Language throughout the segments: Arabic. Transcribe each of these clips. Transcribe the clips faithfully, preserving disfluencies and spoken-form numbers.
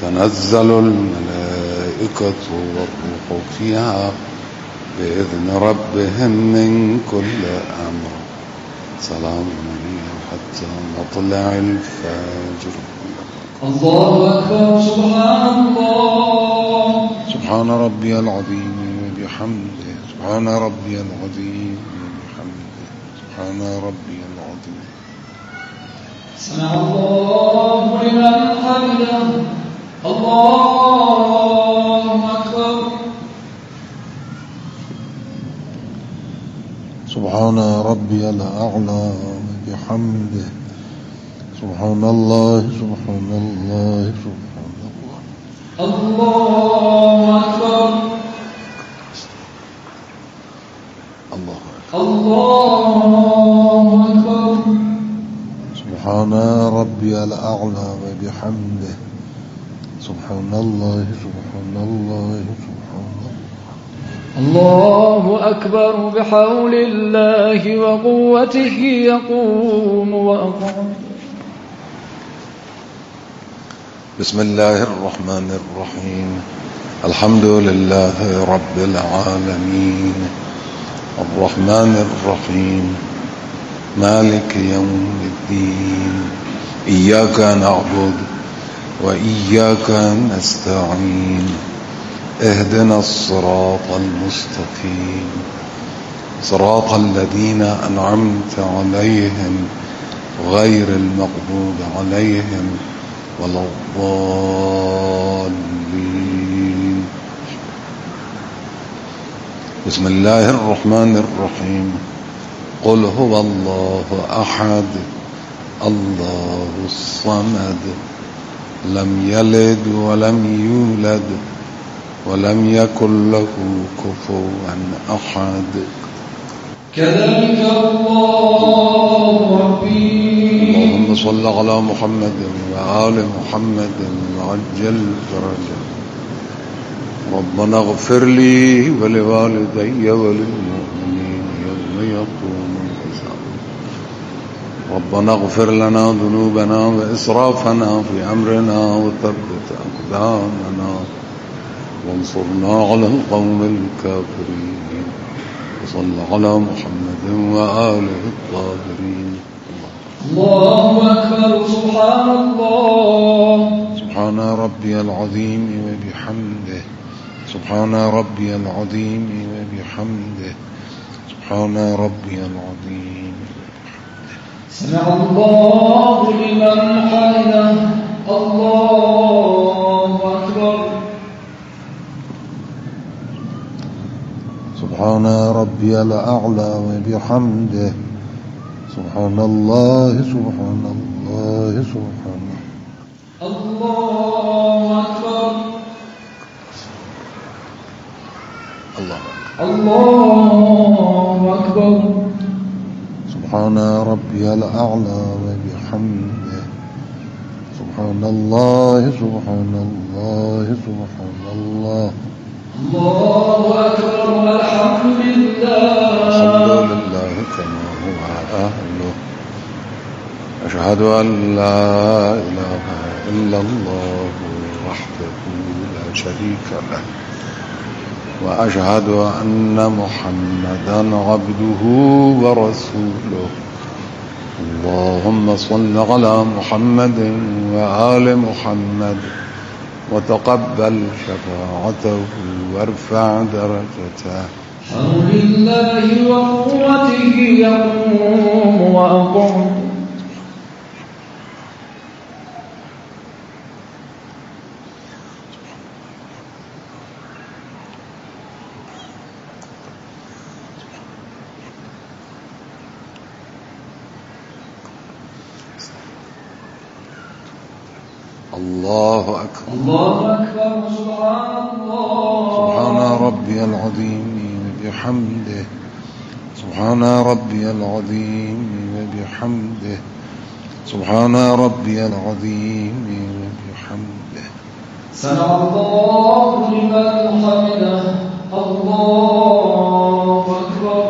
تنزل الملائكة والروح فيها بإذن ربهم من كل أمر سلام هي حتى مطلع الفجر. الله أكبر. سبحان الله. سبحان ربي العظيم وبحمده. سبحان ربي العظيم وبحمده. سبحان ربي العظيم. سمع الله لمن حمده. الله أكبر. سبحان ربي الأعلى وبحمده. سبحان الله سبحان الله سبحان الله. الله أكبر. الله أكبر. الله أكبر. سبحان ربي الأعلى وبحمده. سبحان الله سبحان الله سبحان الله. الله أكبر. بحول الله وقوته يقوم وأقوم. بسم الله الرحمن الرحيم. الحمد لله رب العالمين الرحمن الرحيم مالك يوم الدين إياك نعبد وإياك نستعين اهدنا الصراط المستقيم صراط الذين أنعمت عليهم غير المغضوب عليهم ولا الضالين. بسم الله الرحمن الرحيم. قل هو الله أحد الله الصمد لم يلد ولم يولد ولم يكن له كفوا أحد. كذلك الله ربي. اللهم صل على محمد وآل محمد وعجل فرجه. ربنا اغفر لي ولوالدي وللمؤمنين يوم يقوم الحساب. ربنا اغفر لنا ذنوبنا وإسرافنا في أمرنا وثبت أقدامنا وانصرنا على القوم الكافرين. وصلى على محمد وآله الطاهرين. الله أكبر. سبحان الله. سبحان ربي العظيم وبحمده. سبحان ربي العظيم وبحمده. سبحان ربي العظيم وبحمده. سمع الله لمن حمده. الله أكبر. سبحان ربي الأعلى وبحمده. سبحان الله سبحان الله سبحان الله أكبر. الله الله أكبر. سبحان ربي الأعلى وبحمده. سبحان الله سبحان الله سبحان الله. الله أكبر. الحمد لله. الحمد لله كما هو أهله. أشهد أن لا إله إلا الله وحده لا شريك له وأشهد أن محمدا عبده ورسوله. اللهم صل على محمد وآل محمد وتقبل شفاعته وارفع درجته. حول الله وقوته يقوم وأقوم. الله أكبر. الله أكبر. سبحان الله. سبحان ربي العظيم وبحمده. سبحان ربي العظيم وبحمده. سبحان ربي العظيم وبحمده. سمع الله لمن حمده. الله أكبر.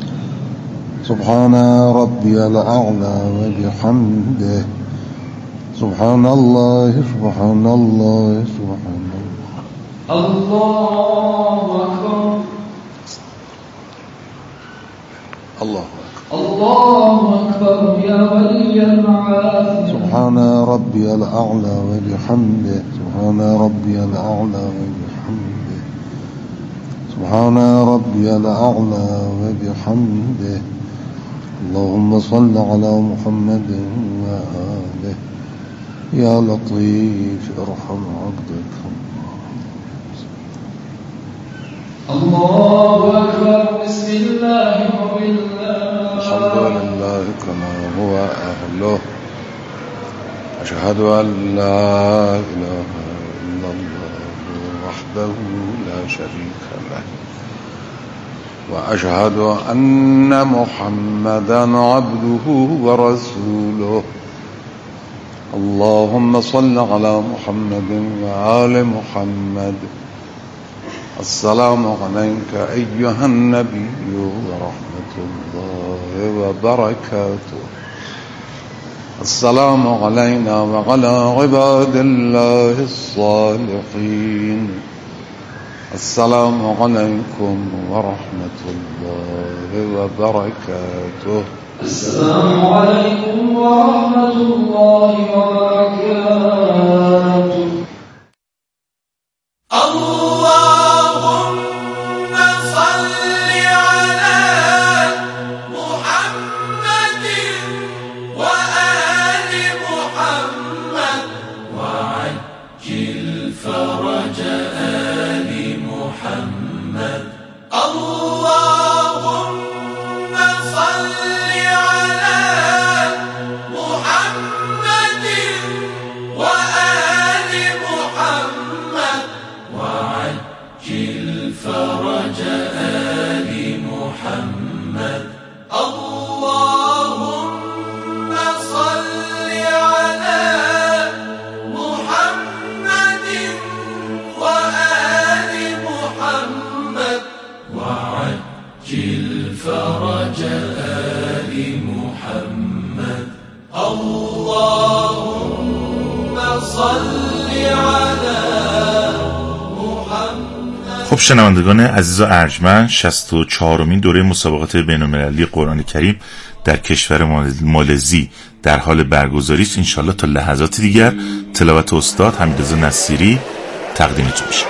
سبحان ربي الأعلى وبحمده. سبحان الله سبحان الله سبحان الله. الله أكبر. الله الله أكبر يا ولي المعافي. سبحان ربي الأعلى وبحمده. سبحان ربي الأعلى وبحمده. سبحان ربي الأعلى وبحمده. اللهم صل على محمد وآله. يا لطيف ارحم عبدك. الله أكبر. بسم الله وبالله. الحمد لله كما هو أهله. أشهد أن لا إله إلا الله وحده لا شريك له، وأشهد أن محمدا عبده ورسوله. اللهم صل على محمد وآل محمد. السلام عليك أيها النبي ورحمة الله وبركاته. السلام علينا وعلى عباد الله الصالحين. السلام عليكم ورحمة الله وبركاته. السلام عليكم ورحمة الله وبركاته. اللهم صل على محمد وآل محمد وعجل فرج آل محمد. اللهم صل على محمد وآل محمد وعجل فرج آل محمد. اللهم صل على محمد وآل محمد وعجل فرج آل محمد. اللهم صل على خب شنوندگان عزیز و ارجمند، شصت و چهارمین دوره مسابقات بین‌المللی قرآن کریم در کشور مالزی در حال برگزاری است. انشالله تا لحظات دیگر تلاوت استاد حمیدرضا نصیری تقدیمتون میشه.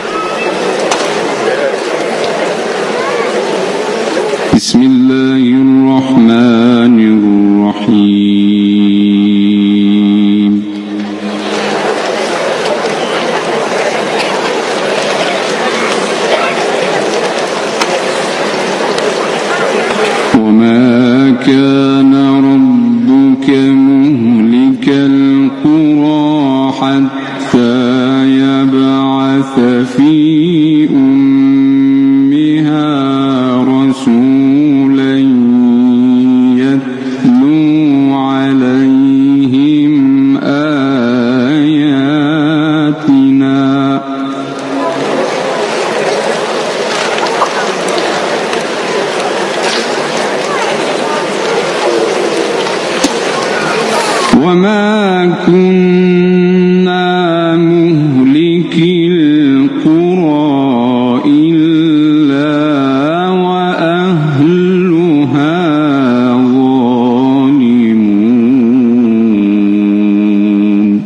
بسم الله الرحمن الرحیم. وما كان ربك مهلك القرى حتى يبعث في أمها رسولا يتلو عليهم آياتنا وما كنا مهلكي القرى إلا وأهلها ظالمون.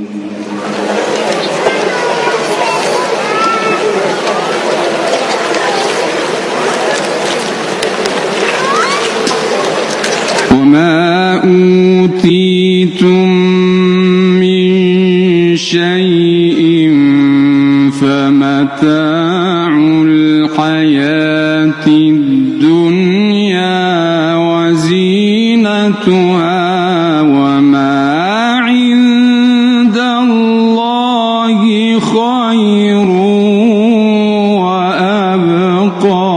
وما أوتيتم من شيء فمتاع الحياة الدنيا وزينتها وما عند الله خير وأبقى.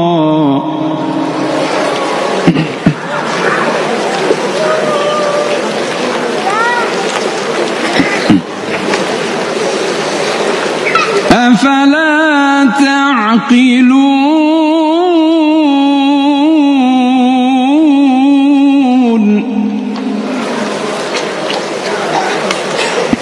أفلا تعقلون.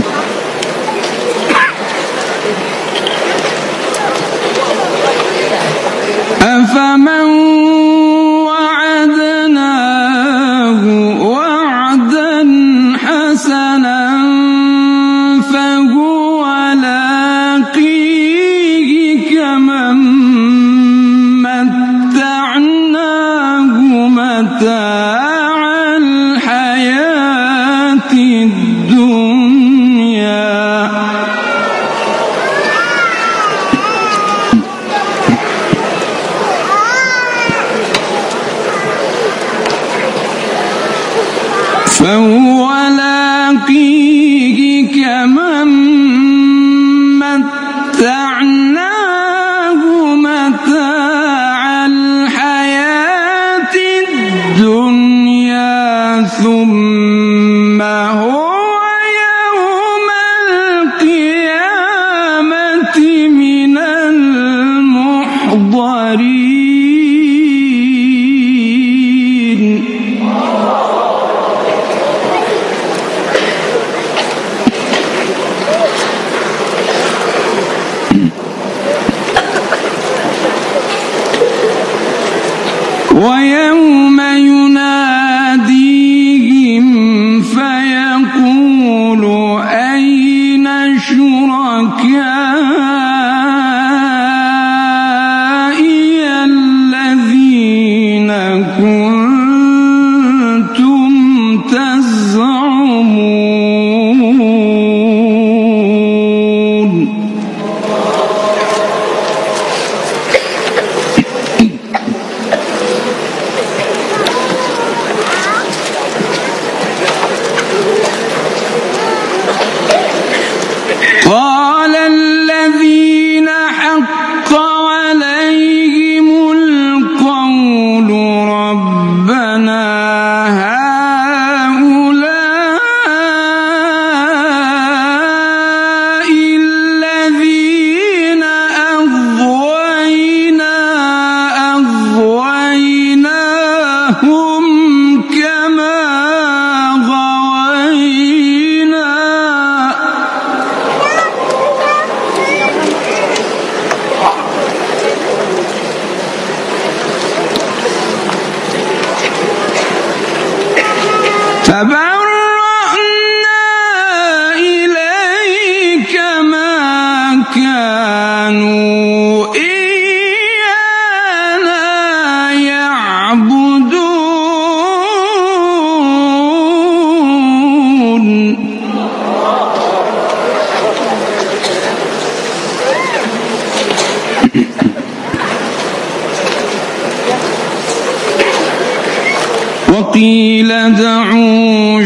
وقيل ادعوا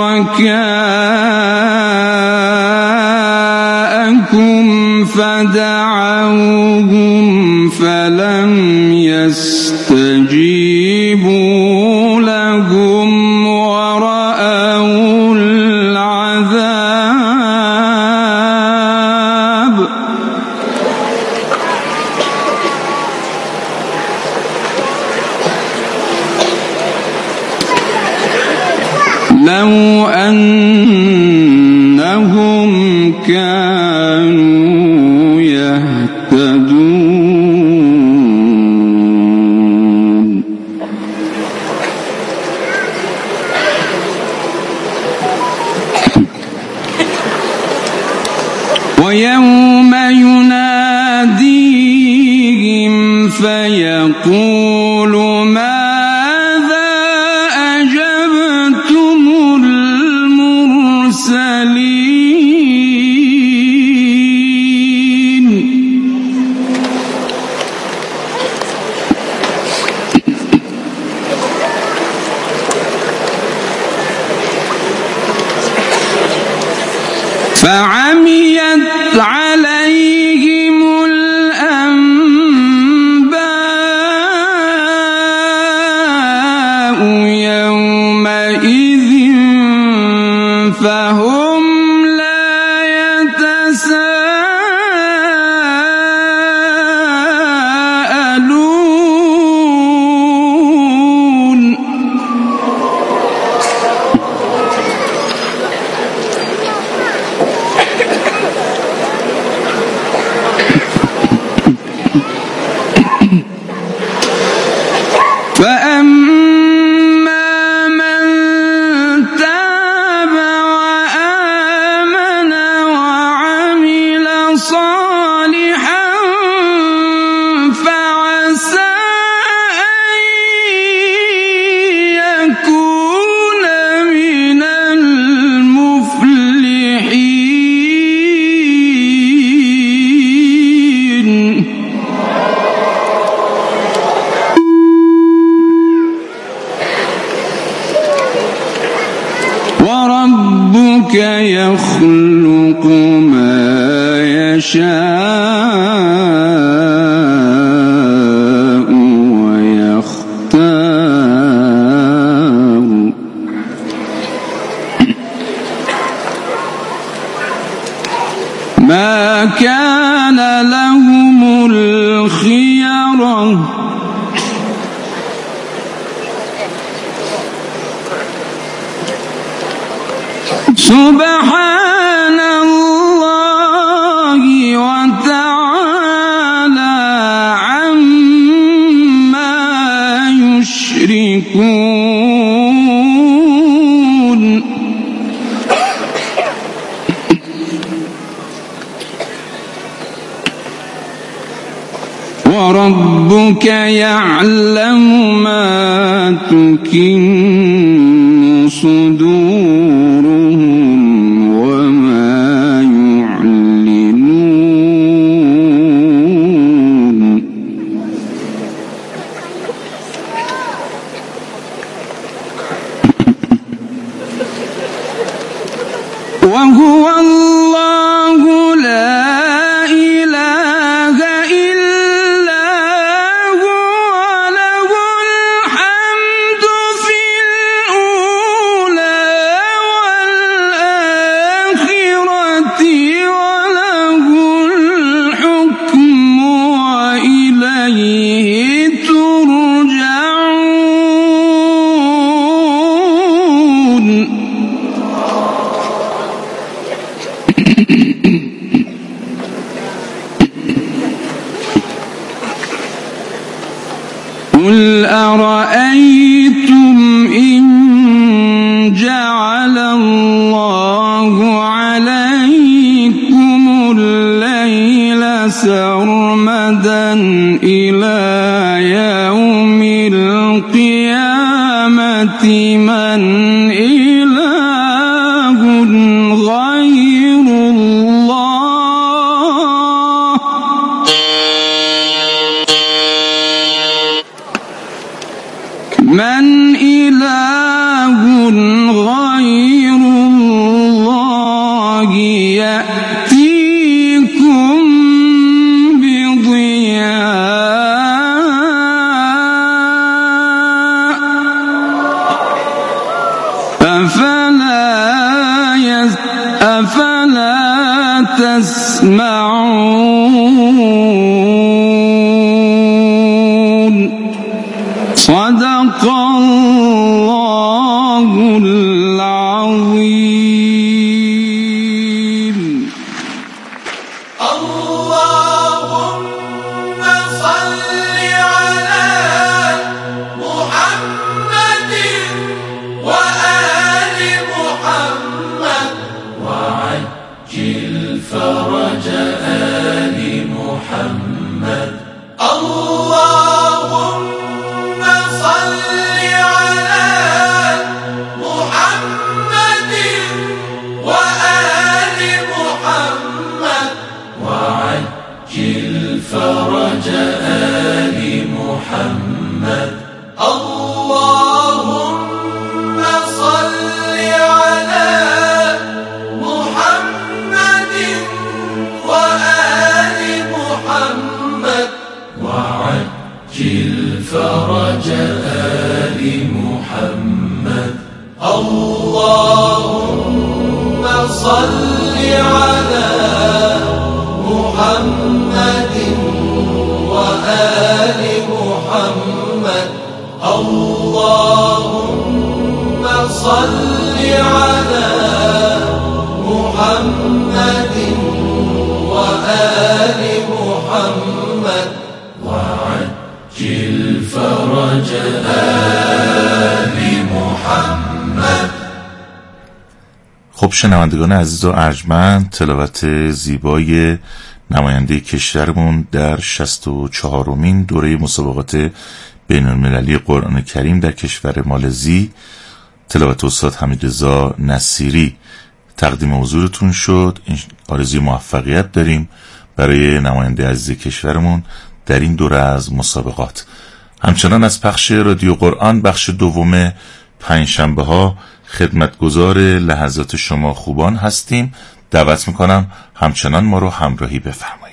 شركاءكم فدعوهم فلم يستجيبوا لهم ورأوا العذاب لو أنهم كانوا يهتدون ويوم يناديهم فيقول ماذا أجبتم المرسلين فعميت عليهم الأنباء يومئذ فهم لا يتساءلون فأما من تاب وآمن وعمل صالحا فعسى أن يكون من المفلحين وربك يخلق ما يشاء ويختار ما كان لهم الخيرة سبحان الله وتعالى عما يشركون وربك يعلم ما تكن صدورهم وما يعلنون وهو الله لا إله إلا هو له الحمد في الأولى والآخرة وله الحكم وإليه ترجعون قل أرأيتم إن جعل الله عليكم الليل سرمدا إلى يوم القيامة من إله أفلا تسمعون صدق الله العظيم. اللهم صل على محمد وآل محمد وعجل فرج آل محمد. اللهم صل على محمد وآل محمد وعجل فرج آل محمد. اللهم صل على محمد وآل محمد وعجل فرج آل محمد. اللهم صل على محمد وآل محمد. اللهم صل على محمد وآل محمد وعجل فرج آل محمد. خب شنوندگان عزیز و ارجمند، تلاوت زیبای نماینده کشورمون در شصت و چهارمین دوره مسابقات بین‌المللی قرآن کریم در کشور مالزی، تلاوت استاد حمیدرضا نصیری تقدیم حضورتون شد. آرزوی موفقیت داریم برای نماینده عزیز کشورمون در این دوره از مسابقات. همچنان از پخش رادیو قرآن بخش دوم پنجشنبه ها خدمتگزار لحظات شما خوبان هستیم. دعوت میکنم همچنان ما رو همراهی بفرمایید.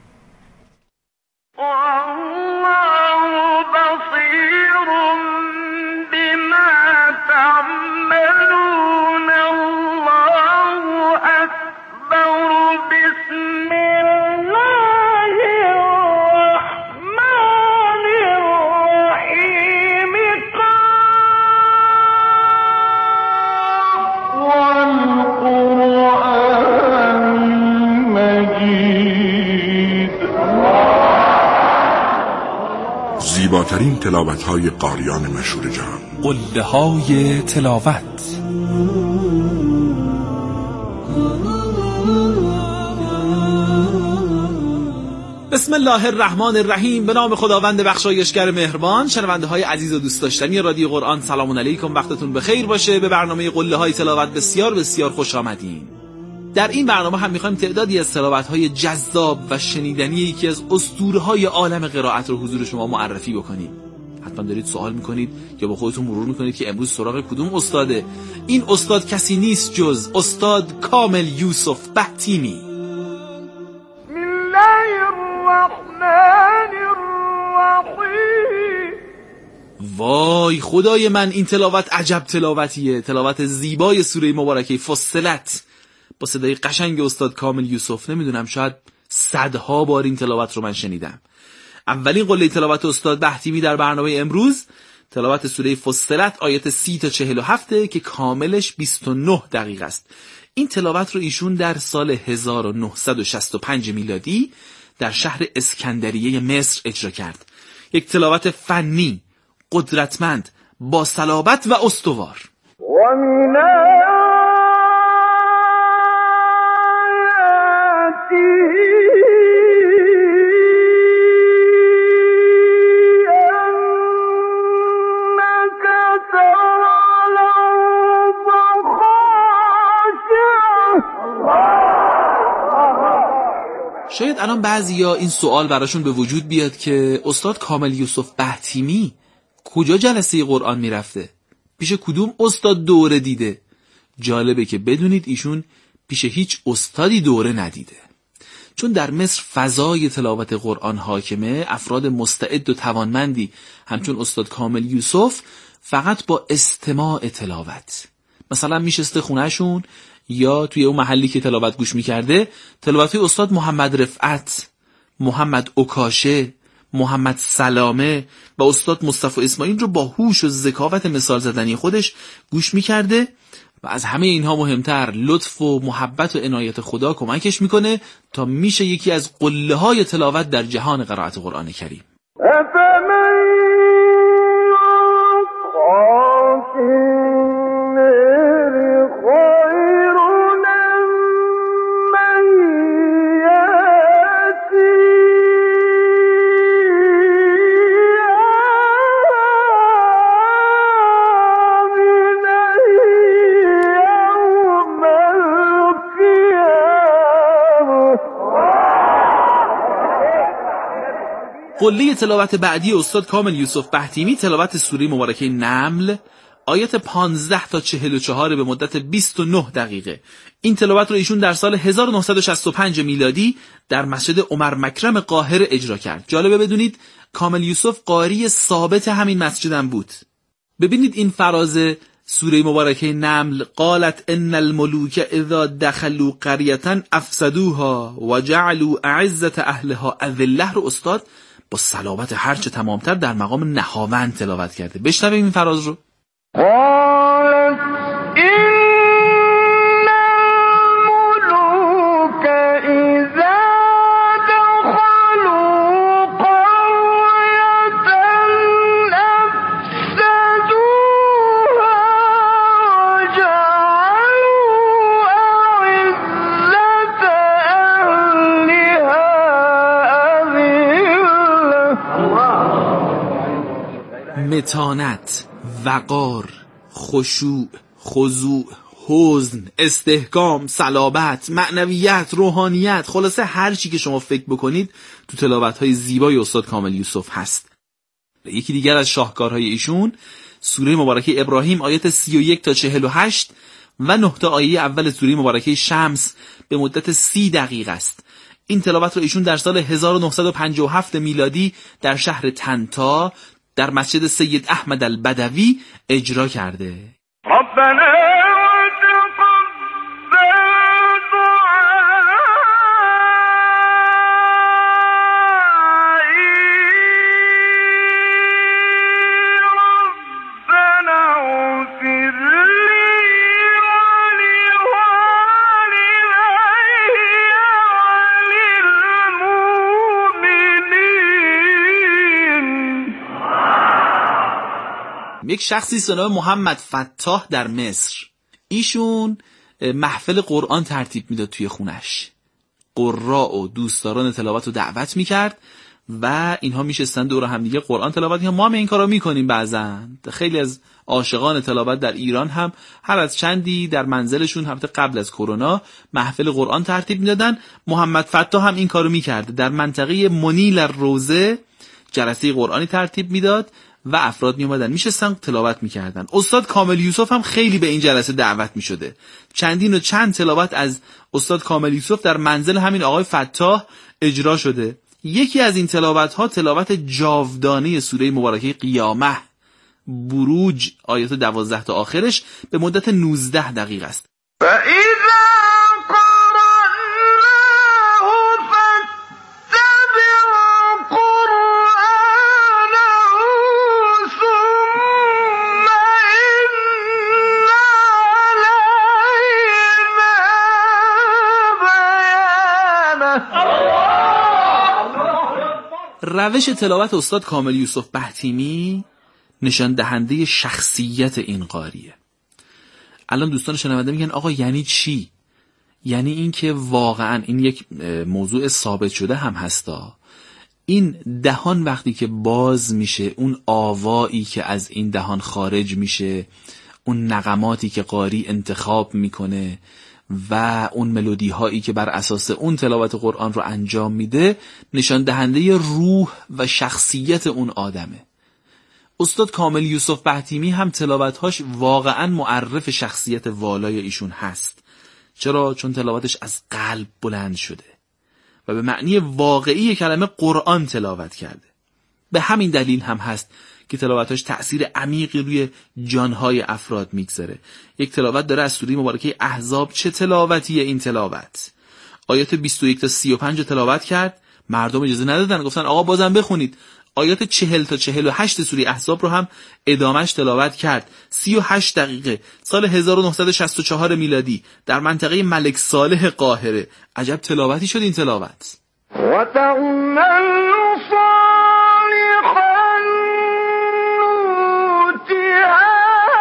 زیباترین تلاوت‌های قاریان مشهور جهان، قله‌های تلاوت. بسم الله الرحمن الرحیم. به نام خداوند بخشایشگر مهربان. شنونده های عزیز و دوست داشتنی رادیو قرآن، سلام علیکم، وقتتون بخیر باشه. به برنامه قله‌های تلاوت بسیار بسیار خوش آمدین. در این برنامه هم میخوایم تعدادی از تلاوت‌های جذاب و شنیدنی یکی از اسطوره‌های عالم قرائت رو حضور شما معرفی بکنیم. حتما دارید سوال میکنید یا با خودتون مرور میکنید که امروز سراغ کدوم استاده؟ این استاد کسی نیست جز استاد کامل یوسف بهتیمی. بسم الله الرحمن الرحیم. وای خدای من، این تلاوت عجب تلاوتیه. تلاوت زیبای سوره مبارکه فصلت با صدای قشنگ استاد کامل یوسف. نمیدونم، شاید صدها بار این تلاوت رو من شنیدم. اولین قله تلاوت استاد بهتیمی در برنامه امروز تلاوت سوره فصلت آیات سی تا چهل و هفت که کاملش بیست و نه دقیقه است. این تلاوت رو ایشون در سال هزار و نهصد و شصت و پنج میلادی در شهر اسکندریه مصر اجرا کرد. یک تلاوت فنی، قدرتمند، با صلابت و استوار. شاید الان بعضیا این سوال براشون به وجود بیاد که استاد کامل یوسف بهتیمی کجا جلسه قرآن میرفته؟ پیش کدوم استاد دوره دیده؟ جالبه که بدونید ایشون پیش هیچ استادی دوره ندیده. چون در مصر فضای تلاوت قرآن حاکمه، افراد مستعد و توانمندی همچون استاد کامل یوسف فقط با استماع تلاوت، مثلا میشسته خونهشون یا توی اون محلی که تلاوت گوش میکرده تلاوت‌های استاد محمد رفعت، محمد اوکاشه، محمد سلامه و استاد مصطفی اسماعیل رو با هوش و ذکاوت مثال زدنی خودش گوش میکرده و از همه اینها مهمتر لطف و محبت و عنایت خدا کمکش میکنه تا میشه یکی از قله های تلاوت در جهان قرائت قرآن کریم. قله تلاوت بعدی استاد کامل یوسف بهتیمی تلاوت سوره مبارکه نمل آیات پانزده تا چهل و چهار به مدت بیست و نه دقیقه. این تلاوت رو ایشون در سال هزار و نهصد و شصت و پنج میلادی در مسجد عمر مکرم قاهره اجرا کرد. جالبه بدونید کامل یوسف قاری ثابت همین مسجدم بود. ببینید این فراز سوره مبارکه نمل قالت ان الملوک اذا دخلوا قرية افسدوها وجعلوا اعزة اهلها اذله رو استاد با صلابت هرچه تمامتر در مقام نهاوند تلاوت کرده. بشنویم این فراز رو. قالت ان الملوك اذا دخلوا قرية افسدوها وجعلوا اعزة اهلها متانت، وقار، خشوع، خضوع، حزن، استحکام، صلابت، معنویت، روحانیت، خلاصه هر چی که شما فکر بکنید تو تلاوت‌های زیبای استاد کامل یوسف هست. یکی دیگر از شاهکارهای ایشون سوره مبارکه ابراهیم آیات سی و یک تا چهل و هشت و نه تا آیه اول سوره مبارکه شمس به مدت سی دقیقه است. این تلاوت رو ایشون در سال هزار و نهصد و پنجاه و هفت میلادی در شهر طنطا در مسجد سید احمد البدوی اجرا کرده. ربنا یک شخصی به نام محمد فتاح در مصر، ایشون محفل قرآن ترتیب میداد توی خونش، قراء و دوستداران تلاوت رو دعوت میکرد و اینها میشستن دور هم دیگه قرآن تلاوت می‌کردن. ما هم این کارا میکنیم بعضا. خیلی از عاشقان تلاوت در ایران هم هر از چندی در منزلشون هفته قبل از کرونا محفل قرآن ترتیب میدادن. محمد فتاح هم این کارو میکرد، در منطقه منیل روزه جلسه قرآنی ترتیب میداد و افراد می اومدن میشستن تلاوت میکردن. استاد کامل یوسف هم خیلی به این جلسه دعوت میشده. چندین و چند تلاوت از استاد کامل یوسف در منزل همین آقای فتاح اجرا شده. یکی از این تلاوت ها تلاوت جاودانه سوره مبارکه قیامه، بروج آیات دوازده تا آخرش به مدت نوزده دقیقه است. روش تلاوت استاد کامل یوسف بهتیمی نشان دهنده شخصیت این قاریه. الان دوستان شنونده میگن آقا یعنی چی؟ یعنی این که واقعا این یک موضوع ثابت شده هم هستا. این دهان وقتی که باز میشه، اون آوایی که از این دهان خارج میشه، اون نغماتی که قاری انتخاب میکنه و اون ملودی هایی که بر اساس اون تلاوت قرآن رو انجام میده، نشان دهنده روح و شخصیت اون آدمه. استاد کامل یوسف بهتیمی هم تلاوتهاش واقعا معرف شخصیت والای ایشون هست. چرا؟ چون تلاوتش از قلب بلند شده و به معنی واقعی کلمه قرآن تلاوت کرده. به همین دلیل هم هست که تلاوتاش تأثیر عمیقی روی جانهای افراد میگذاره. یک تلاوت داره از سوره مبارکه احزاب. چه تلاوتیه این تلاوت؟ آیات بیست و یک تا سی و پنج رو تلاوت کرد، مردم اجازه ندادن، گفتن آقا بازم بخونید. آیات چهل تا چهل و هشت سوره احزاب رو هم ادامش تلاوت کرد. سی و هشت دقیقه سال هزار و نهصد و شصت و چهار میلادی در منطقه ملک صالح قاهره. عجب تلاوتی شد این تلاوت. وتعمل صالحا نؤتها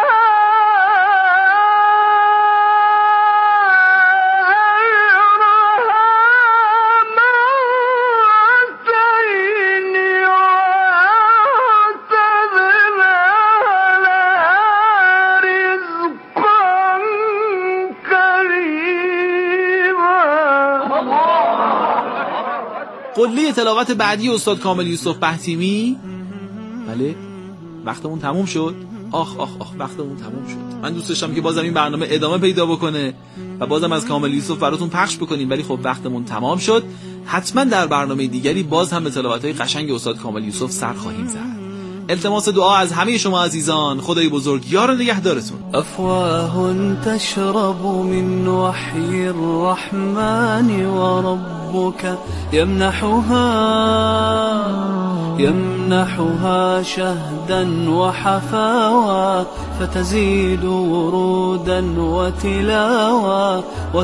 قله تلاوت بعدی استاد کامل یوسف بحتیمی. بله وقتمون تموم شد. آخ آخ آخ وقتمون تموم شد. من دوست داشتم که بازم این برنامه ادامه پیدا بکنه و بازم از کامل یوسف براتون پخش بکنیم، ولی خب وقتمون تمام شد. حتما در برنامه دیگری باز هم به تلاوت‌های قشنگ استاد کامل یوسف سر خواهیم زد. التماس دعا از همه شما عزیزان. خدای بزرگ یار و نگهدارتون. أفواه تشرب من وحي الرحمن وربك يمنحها يمنحها شهدا وحفاوى فتزيد ورودا وتلاوى